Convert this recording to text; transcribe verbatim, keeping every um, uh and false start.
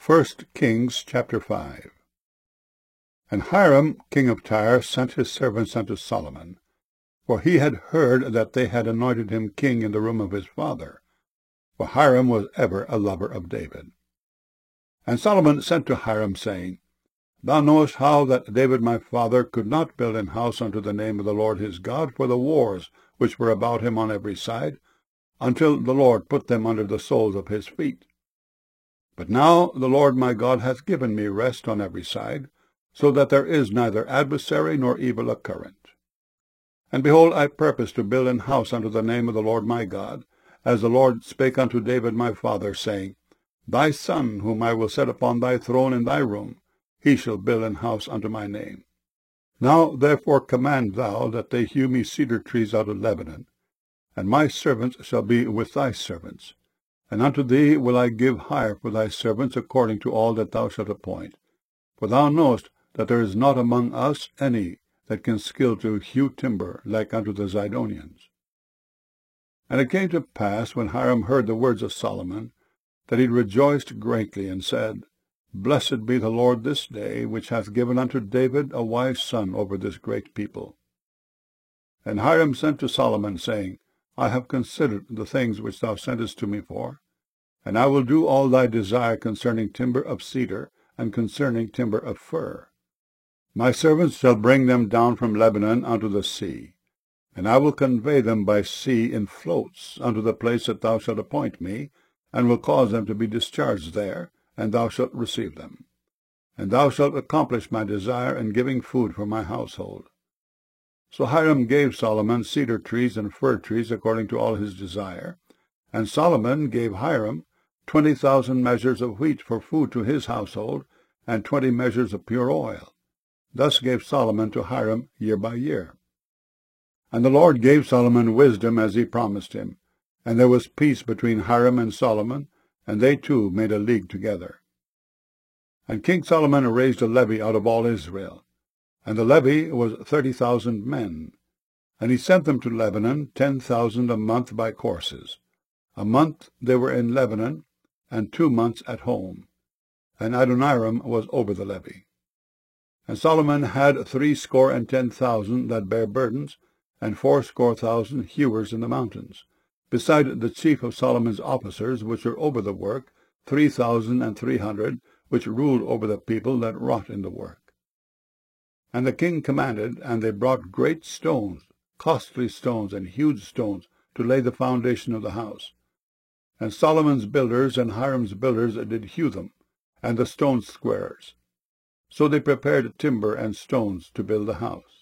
First Kings chapter five. And Hiram king of Tyre sent his servants unto Solomon, for he had heard that they had anointed him king in the room of his father, for Hiram was ever a lover of David. And Solomon sent to Hiram, saying, Thou knowest how that David my father could not build an house unto the name of the Lord his God for the wars which were about him on every side, until the Lord put them under the soles of his feet. But now the Lord my God hath given me rest on every side, so that there is neither adversary nor evil occurrent. And behold, I purpose to build an house unto the name of the Lord my God, as the Lord spake unto David my father, saying, Thy son, whom I will set upon thy throne in thy room, he shall build an house unto my name. Now therefore command thou that they hew me cedar trees out of Lebanon, and my servants shall be with thy servants. And unto thee will I give hire for thy servants according to all that thou shalt appoint. For thou knowest that there is not among us any that can skill to hew timber like unto the Zidonians. And it came to pass, when Hiram heard the words of Solomon, that he rejoiced greatly, and said, Blessed be the Lord this day, which hath given unto David a wise son over this great people. And Hiram sent to Solomon, saying, I have considered the things which thou sentest to me for, and I will do all thy desire concerning timber of cedar, and concerning timber of fir. My servants shall bring them down from Lebanon unto the sea, and I will convey them by sea in floats unto the place that thou shalt appoint me, and will cause them to be discharged there, and thou shalt receive them. And thou shalt accomplish my desire in giving food for my household. So Hiram gave Solomon cedar trees and fir trees according to all his desire, and Solomon gave Hiram twenty thousand measures of wheat for food to his household, and twenty measures of pure oil. Thus gave Solomon to Hiram year by year. And the Lord gave Solomon wisdom as he promised him, and there was peace between Hiram and Solomon, and they two made a league together. And King Solomon raised a levy out of all Israel, and the levy was thirty thousand men. And he sent them to Lebanon, ten thousand a month by courses. A month they were in Lebanon, and two months at home. And Adoniram was over the levy. And Solomon had threescore and ten thousand that bare burdens, and fourscore thousand hewers in the mountains, beside the chief of Solomon's officers which were over the work, three thousand and three hundred, which ruled over the people that wrought in the work. And the king commanded, and they brought great stones, costly stones, and huge stones, to lay the foundation of the house. And Solomon's builders and Hiram's builders did hew them, and the stone squarers. So they prepared timber and stones to build the house.